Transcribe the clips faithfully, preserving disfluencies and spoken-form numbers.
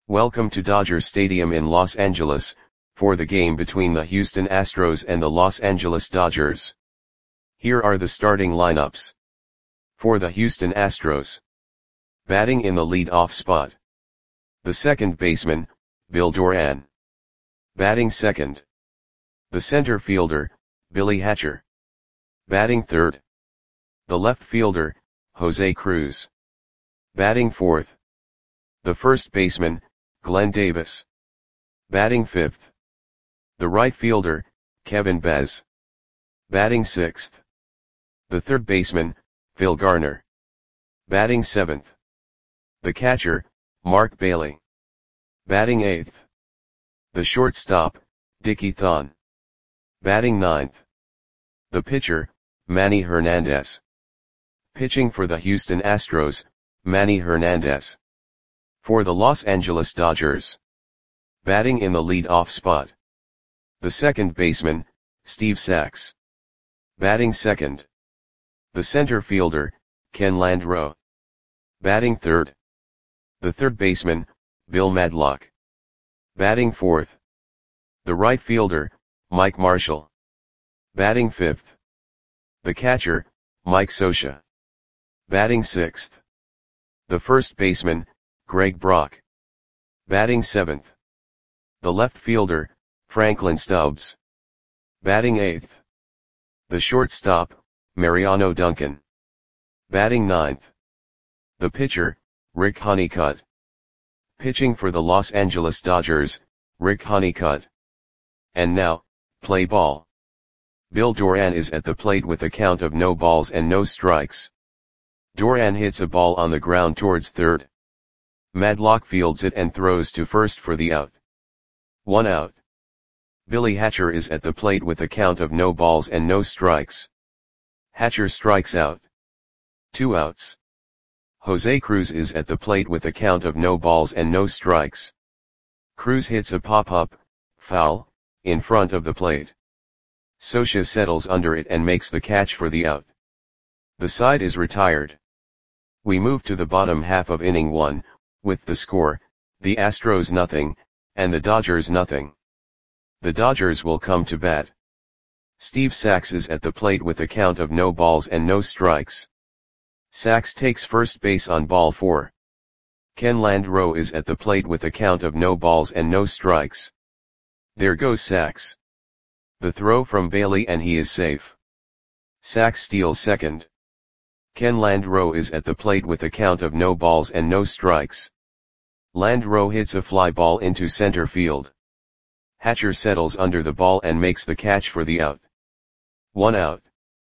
Welcome to Dodger Stadium in Los Angeles, for the game between the Houston Astros and the Los Angeles Dodgers. Here are the starting lineups. For the Houston Astros. Batting in the lead-off spot. The second baseman, Bill Doran. Batting second. The center fielder, Billy Hatcher. Batting third. The left fielder, Jose Cruz. Batting fourth. The first baseman, Glenn Davis. Batting fifth. The right fielder, Kevin Bez. Batting sixth. The third baseman, Phil Garner. Batting seventh. The catcher, Mark Bailey. Batting eighth. The shortstop, Dickie Thon. Batting ninth. The pitcher, Manny Hernandez. Pitching for the Houston Astros, Manny Hernandez. For the Los Angeles Dodgers. Batting in the lead-off spot. The second baseman, Steve Sax. Batting second. The center fielder, Ken Landreaux. Batting third. The third baseman, Bill Madlock. Batting fourth. The right fielder, Mike Marshall. Batting fifth. The catcher, Mike Scioscia. Batting sixth. The first baseman, Greg Brock. Batting seventh. The left fielder, Franklin Stubbs. Batting eighth. The shortstop, Mariano Duncan. Batting ninth. The pitcher, Rick Honeycutt. Pitching for the Los Angeles Dodgers, Rick Honeycutt. And now, play ball. Bill Doran is at the plate with a count of no balls and no strikes. Doran hits a ball on the ground towards third. Madlock fields it and throws to first for the out. One out. Billy Hatcher is at the plate with a count of no balls and no strikes. Hatcher strikes out. Two outs. Jose Cruz is at the plate with a count of no balls and no strikes. Cruz hits a pop-up, foul, in front of the plate. Scioscia settles under it and makes the catch for the out. The side is retired. We move to the bottom half of inning one, with the score, the Astros nothing, and the Dodgers nothing. The Dodgers will come to bat. Steve Sax is at the plate with a count of no balls and no strikes. Sax takes first base on ball four. Ken Landreaux is at the plate with a count of no balls and no strikes. There goes Sax. The throw from Bailey and he is safe. Sax steals second. Ken Landreaux is at the plate with a count of no balls and no strikes. Landreaux hits a fly ball into center field. Hatcher settles under the ball and makes the catch for the out. One out.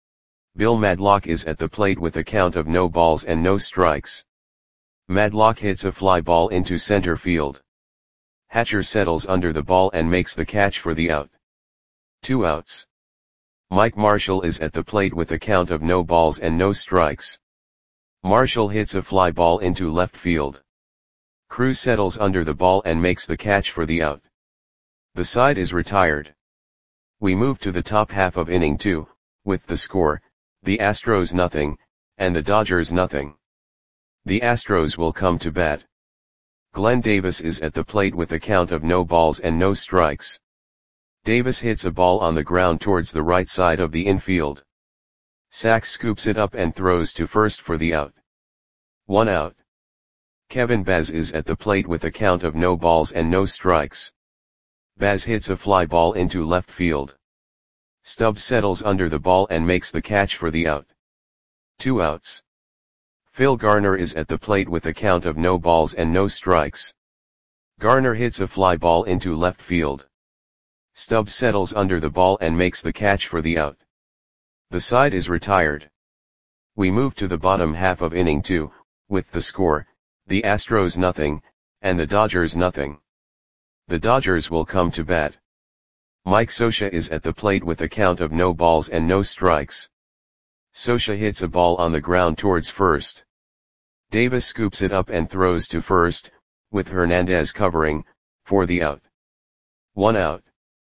Bill Madlock is at the plate with a count of no balls and no strikes. Madlock hits a fly ball into center field. Hatcher settles under the ball and makes the catch for the out. Two outs. Mike Marshall is at the plate with a count of no balls and no strikes. Marshall hits a fly ball into left field. Cruz settles under the ball and makes the catch for the out. The side is retired. We move to the top half of inning two, with the score, the Astros nothing, and the Dodgers nothing. The Astros will come to bat. Glenn Davis is at the plate with a count of no balls and no strikes. Davis hits a ball on the ground towards the right side of the infield. Sax scoops it up and throws to first for the out. One out. Kevin Bez is at the plate with a count of no balls and no strikes. Bez hits a fly ball into left field. Stubbs settles under the ball and makes the catch for the out. Two outs. Phil Garner is at the plate with a count of no balls and no strikes. Garner hits a fly ball into left field. Stubbs settles under the ball and makes the catch for the out. The side is retired. We move to the bottom half of inning two, with the score, the Astros nothing, and the Dodgers nothing. The Dodgers will come to bat. Mike Scioscia is at the plate with a count of no balls and no strikes. Scioscia hits a ball on the ground towards first. Davis scoops it up and throws to first, with Hernandez covering, for the out. One out.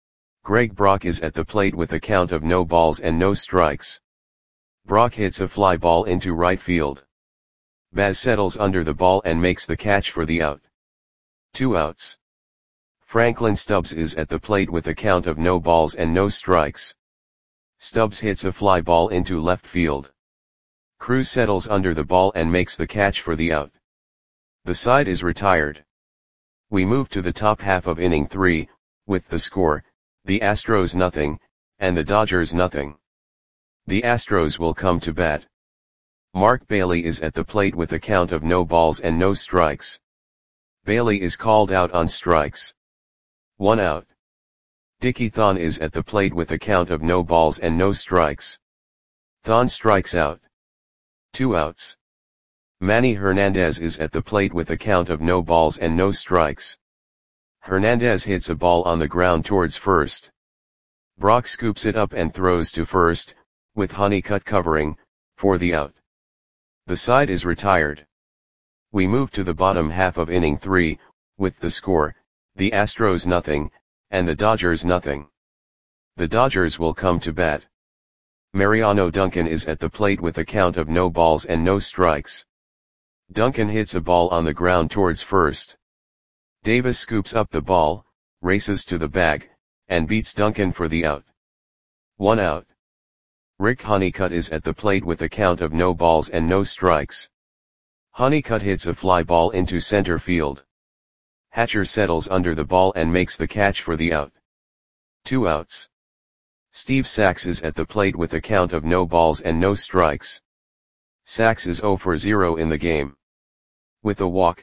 Greg Brock is at the plate with a count of no balls and no strikes. Brock hits a fly ball into right field. Baz settles under the ball and makes the catch for the out. Two outs. Franklin Stubbs is at the plate with a count of no balls and no strikes. Stubbs hits a fly ball into left field. Cruz settles under the ball and makes the catch for the out. The side is retired. We move to the top half of inning three, with the score, the Astros nothing, and the Dodgers nothing. The Astros will come to bat. Mark Bailey is at the plate with a count of no balls and no strikes. Bailey is called out on strikes. One out. Dickie Thon is at the plate with a count of no balls and no strikes. Thon strikes out. Two outs. Manny Hernandez is at the plate with a count of no balls and no strikes. Hernandez hits a ball on the ground towards first. Brock scoops it up and throws to first, with Honeycutt covering, for the out. The side is retired. We move to the bottom half of inning three, with the score, the Astros nothing, and the Dodgers nothing. The Dodgers will come to bat. Mariano Duncan is at the plate with a count of no balls and no strikes. Duncan hits a ball on the ground towards first. Davis scoops up the ball, races to the bag, and beats Duncan for the out. One out. Rick Honeycutt is at the plate with a count of no balls and no strikes. Honeycutt hits a fly ball into center field. Hatcher settles under the ball and makes the catch for the out. Two outs. Steve Sax is at the plate with a count of no balls and no strikes. Sax is zero for zero in the game. With a walk,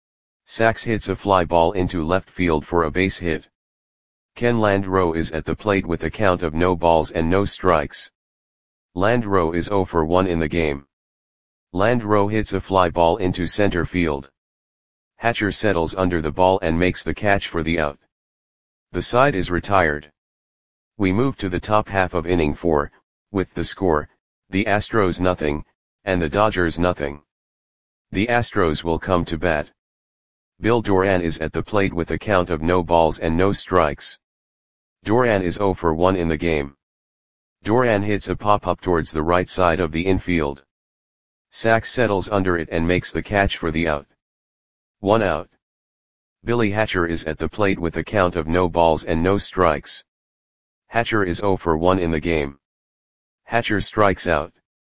Sax hits a fly ball into left field for a base hit. Ken Landreaux is at the plate with a count of no balls and no strikes. Landreaux is zero for one in the game. Landreaux hits a fly ball into center field. Hatcher settles under the ball and makes the catch for the out. The side is retired. We move to the top half of inning four, with the score, the Astros nothing, and the Dodgers nothing. The Astros will come to bat. Bill Doran is at the plate with a count of no balls and no strikes. Doran is zero for one in the game. Doran hits a pop-up towards the right side of the infield. Sax settles under it and makes the catch for the out. One out. Billy Hatcher is at the plate with a count of no balls and no strikes. Hatcher is zero for one in the game. Hatcher strikes out.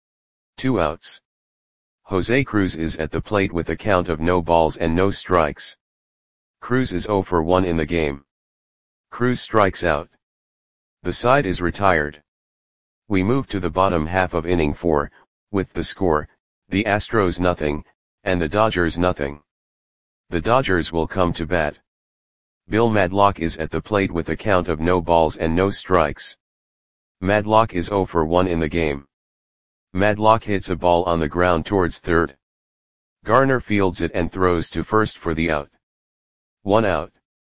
Two outs. Jose Cruz is at the plate with a count of no balls and no strikes. Cruz is zero for one in the game. Cruz strikes out. The side is retired. We move to the bottom half of inning four, with the score, the Astros nothing, and the Dodgers nothing. The Dodgers will come to bat. Bill Madlock is at the plate with a count of no balls and no strikes. Madlock is zero for one in the game. Madlock hits a ball on the ground towards third. Garner fields it and throws to first for the out. One out.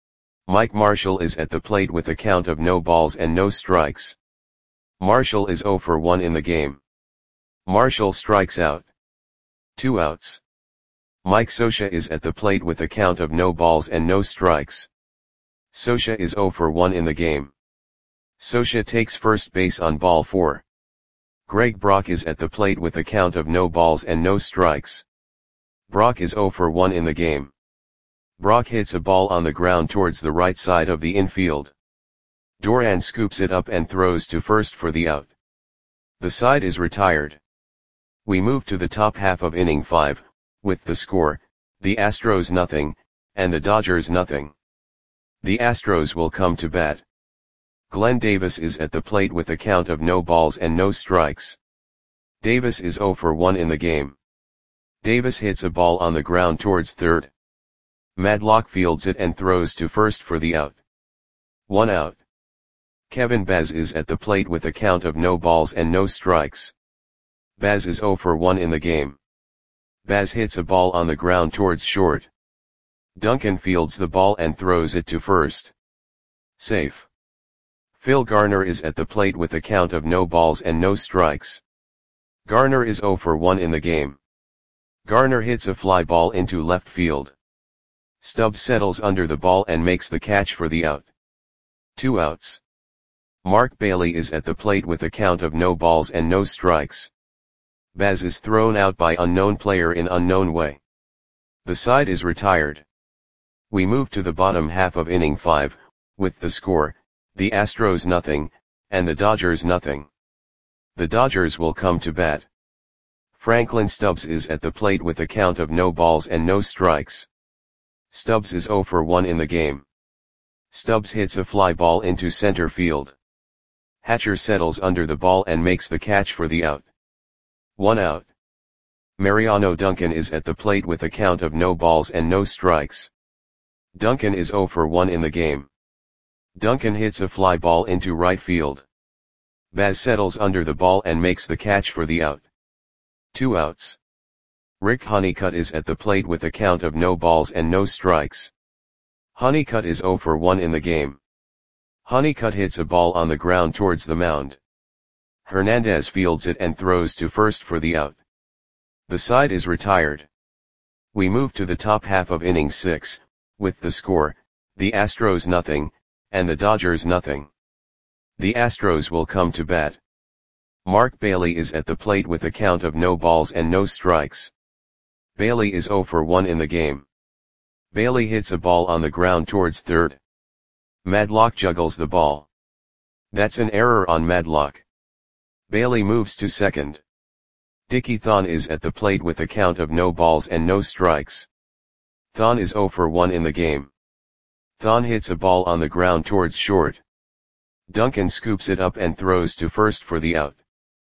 Mike Marshall is at the plate with a count of no balls and no strikes. Marshall is zero for one in the game. Marshall strikes out. Two outs. Mike Scioscia is at the plate with a count of no balls and no strikes. Scioscia is zero for one in the game. Scioscia takes first base on ball four. Greg Brock is at the plate with a count of no balls and no strikes. Brock is zero for one in the game. Brock hits a ball on the ground towards the right side of the infield. Doran scoops it up and throws to first for the out. The side is retired. We move to the top half of inning five, with the score, the Astros nothing, and the Dodgers nothing. The Astros will come to bat. Glenn Davis is at the plate with a count of no balls and no strikes. Davis is zero for one in the game. Davis hits a ball on the ground towards third. Madlock fields it and throws to first for the out. One out. Kevin Baz is at the plate with a count of no balls and no strikes. Baz is zero for one in the game. Baz hits a ball on the ground towards short. Duncan fields the ball and throws it to first. Safe. Phil Garner is at the plate with a count of no balls and no strikes. Garner is zero for one in the game. Garner hits a fly ball into left field. Stubbs settles under the ball and makes the catch for the out. Two outs. Mark Bailey is at the plate with a count of no balls and no strikes. Baz is thrown out by unknown player in unknown way. The side is retired. We move to the bottom half of inning five, with the score, the Astros nothing, and the Dodgers nothing. The Dodgers will come to bat. Franklin Stubbs is at the plate with a count of no balls and no strikes. Stubbs is oh for one in the game. Stubbs hits a fly ball into center field. Hatcher settles under the ball and makes the catch for the out. One out. Mariano Duncan is at the plate with a count of no balls and no strikes. Duncan is oh for one in the game. Duncan hits a fly ball into right field. Baz settles under the ball and makes the catch for the out. Two outs. Rick Honeycutt is at the plate with a count of no balls and no strikes. Honeycutt is oh for one in the game. Honeycutt hits a ball on the ground towards the mound. Hernandez fields it and throws to first for the out. The side is retired. We move to the top half of inning six, with the score, the Astros nothing, and the Dodgers nothing. The Astros will come to bat. Mark Bailey is at the plate with a count of no balls and no strikes. Bailey is oh for one in the game. Bailey hits a ball on the ground towards third. Madlock juggles the ball. That's an error on Madlock. Bailey moves to second. Dickie Thon is at the plate with a count of no balls and no strikes. Thon is oh for one in the game. Thon hits a ball on the ground towards short. Duncan scoops it up and throws to first for the out.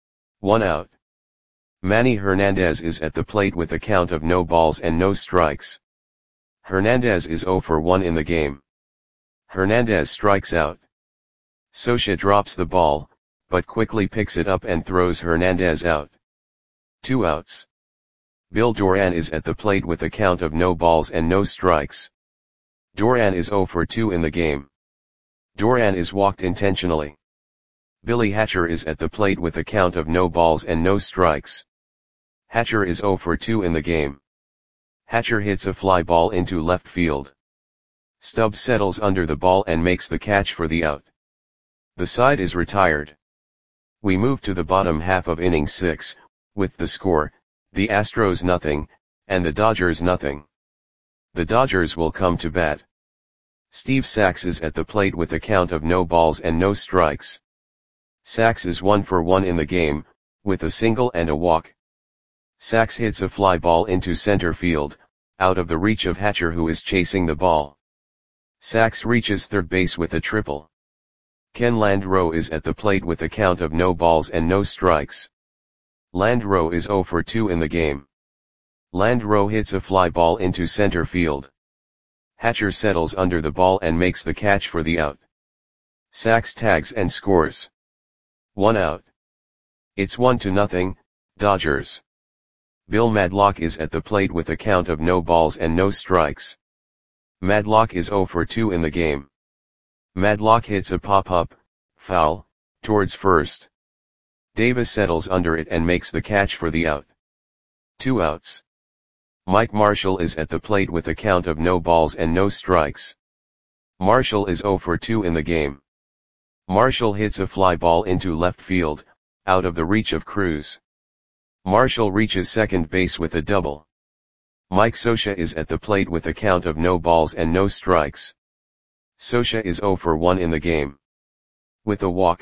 One out. Manny Hernandez is at the plate with a count of no balls and no strikes. Hernandez is oh for one in the game. Hernandez strikes out. Socha drops the ball, but quickly picks it up and throws Hernandez out. Two outs. Bill Doran is at the plate with a count of no balls and no strikes. Doran is oh for two in the game. Doran is walked intentionally. Billy Hatcher is at the plate with a count of no balls and no strikes. Hatcher is oh for two in the game. Hatcher hits a fly ball into left field. Stubbs settles under the ball and makes the catch for the out. The side is retired. We move to the bottom half of inning six, with the score, the Astros nothing, and the Dodgers nothing. The Dodgers will come to bat. Steve Sax is at the plate with a count of no balls and no strikes. Sax is one for one in the game, with a single and a walk. Sax hits a fly ball into center field, out of the reach of Hatcher who is chasing the ball. Sax reaches third base with a triple. Ken Landreau is at the plate with a count of no balls and no strikes. Landreau is oh for two in the game. Landreau hits a fly ball into center field. Hatcher settles under the ball and makes the catch for the out. Sax tags and scores. One out. It's one to nothing, Dodgers. Bill Madlock is at the plate with a count of no balls and no strikes. Madlock is oh for two in the game. Madlock hits a pop-up, foul, towards first. Davis settles under it and makes the catch for the out. Two outs. Mike Marshall is at the plate with a count of no balls and no strikes. Marshall is oh for two in the game. Marshall hits a fly ball into left field, out of the reach of Cruz. Marshall reaches second base with a double. Mike Socha is at the plate with a count of no balls and no strikes. Socha is oh for one in the game. With a walk.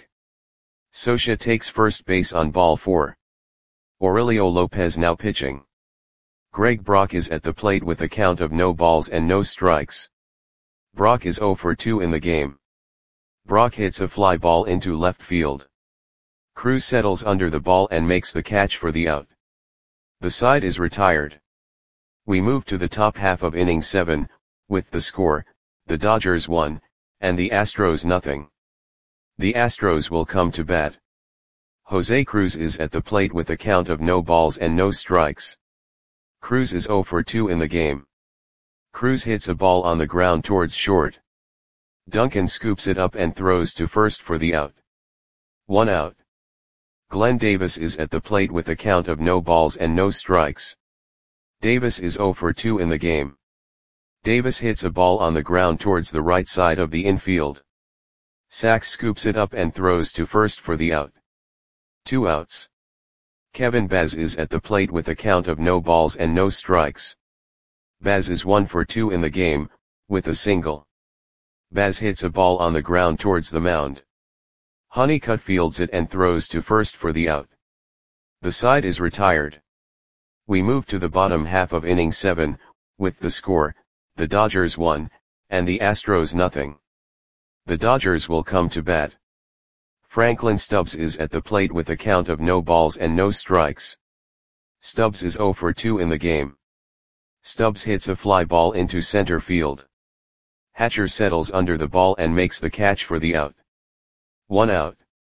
Socha takes first base on ball four. Aurelio Lopez now pitching. Greg Brock is at the plate with a count of no balls and no strikes. Brock is oh for two in the game. Brock hits a fly ball into left field. Cruz settles under the ball and makes the catch for the out. The side is retired. We move to the top half of inning seven, with the score, the Dodgers one, and the Astros nothing. The Astros will come to bat. Jose Cruz is at the plate with a count of no balls and no strikes. Cruz is oh for two in the game. Cruz hits a ball on the ground towards short. Duncan scoops it up and throws to first for the out. One out. Glenn Davis is at the plate with a count of no balls and no strikes. Davis is oh for two in the game. Davis hits a ball on the ground towards the right side of the infield. Sax scoops it up and throws to first for the out. Two outs. Kevin Baz is at the plate with a count of no balls and no strikes. Baz is one for two in the game, with a single. Baz hits a ball on the ground towards the mound. Honeycutt fields it and throws to first for the out. The side is retired. We move to the bottom half of inning seven, with the score, the Dodgers one, and the Astros nothing. The Dodgers will come to bat. Franklin Stubbs is at the plate with a count of no balls and no strikes. Stubbs is oh for two in the game. Stubbs hits a fly ball into center field. Hatcher settles under the ball and makes the catch for the out. One out.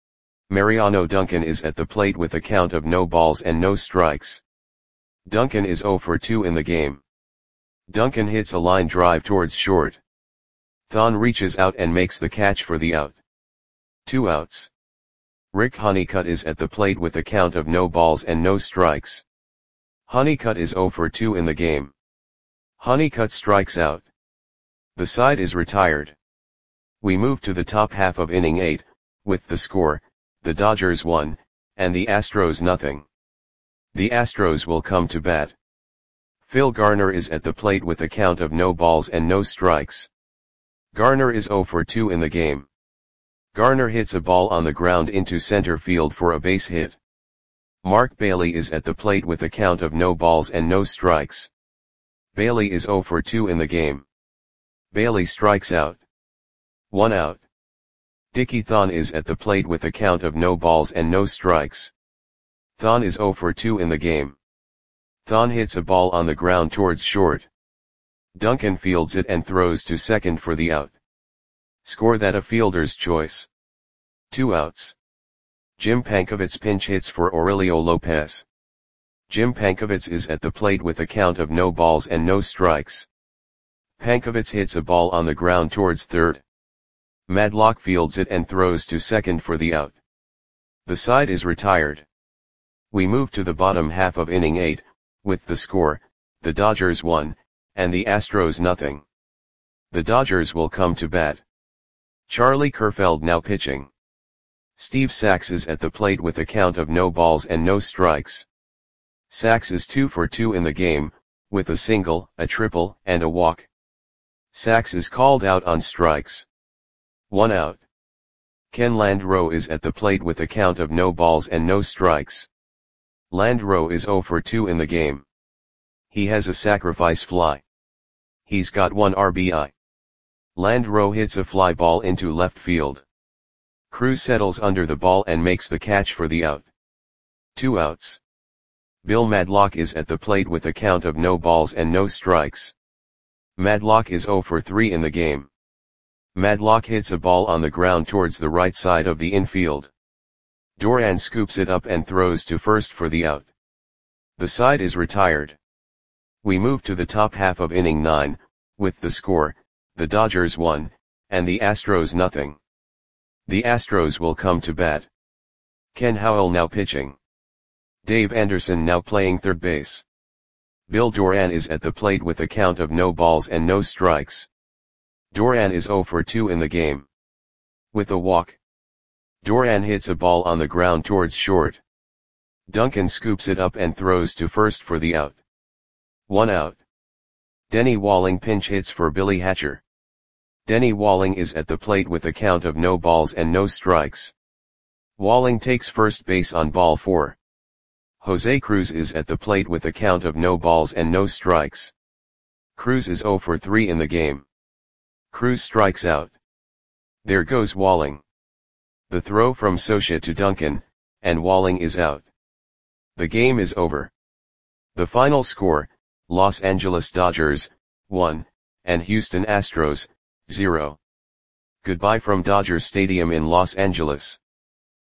Mariano Duncan is at the plate with a count of no balls and no strikes. Duncan is oh for two in the game. Duncan hits a line drive towards short. Thon reaches out and makes the catch for the out. Two outs. Rick Honeycutt is at the plate with a count of no balls and no strikes. Honeycutt is oh for two in the game. Honeycutt strikes out. The side is retired. We move to the top half of inning eight, with the score, the Dodgers one, and the Astros nothing. The Astros will come to bat. Phil Garner is at the plate with a count of no balls and no strikes. Garner is oh for two in the game. Garner hits a ball on the ground into center field for a base hit. Mark Bailey is at the plate with a count of no balls and no strikes. Bailey is oh for two in the game. Bailey strikes out. One out. Dickie Thon is at the plate with a count of no balls and no strikes. Thon is oh for two in the game. Thon hits a ball on the ground towards short. Duncan fields it and throws to second for the out. Score that a fielder's choice. Two outs. Jim Pankovits pinch hits for Aurelio Lopez. Jim Pankovits is at the plate with a count of no balls and no strikes. Pankovits hits a ball on the ground towards third. Madlock fields it and throws to second for the out. The side is retired. We move to the bottom half of inning eight, with the score, the Dodgers one, and the Astros nothing. The Dodgers will come to bat. Charlie Kerfeld now pitching. Steve Sax is at the plate with a count of no balls and no strikes. Sax is two for two in the game, with a single, a triple, and a walk. Sax is called out on strikes. One out. Ken Landreau is at the plate with a count of no balls and no strikes. Landreau is oh for two in the game. He has a sacrifice fly. He's got one R B I. Landreau hits a fly ball into left field. Cruz settles under the ball and makes the catch for the out. Two outs. Bill Madlock is at the plate with a count of no balls and no strikes. Madlock is oh for three in the game. Madlock hits a ball on the ground towards the right side of the infield. Doran scoops it up and throws to first for the out. The side is retired. We move to the top half of inning nine, with the score, the Dodgers one, and the Astros nothing. The Astros will come to bat. Ken Howell now pitching. Dave Anderson now playing third base. Bill Doran is at the plate with a count of no balls and no strikes. Doran is oh for two in the game. With a walk. Doran hits a ball on the ground towards short. Duncan scoops it up and throws to first for the out. One out. Denny Walling pinch hits for Billy Hatcher. Denny Walling is at the plate with a count of no balls and no strikes. Walling takes first base on ball four. Jose Cruz is at the plate with a count of no balls and no strikes. Cruz is oh for three in the game. Cruz strikes out. There goes Walling. The throw from Socia to Duncan, and Walling is out. The game is over. The final score, Los Angeles Dodgers, one, and Houston Astros, zero. Goodbye from Dodger Stadium in Los Angeles.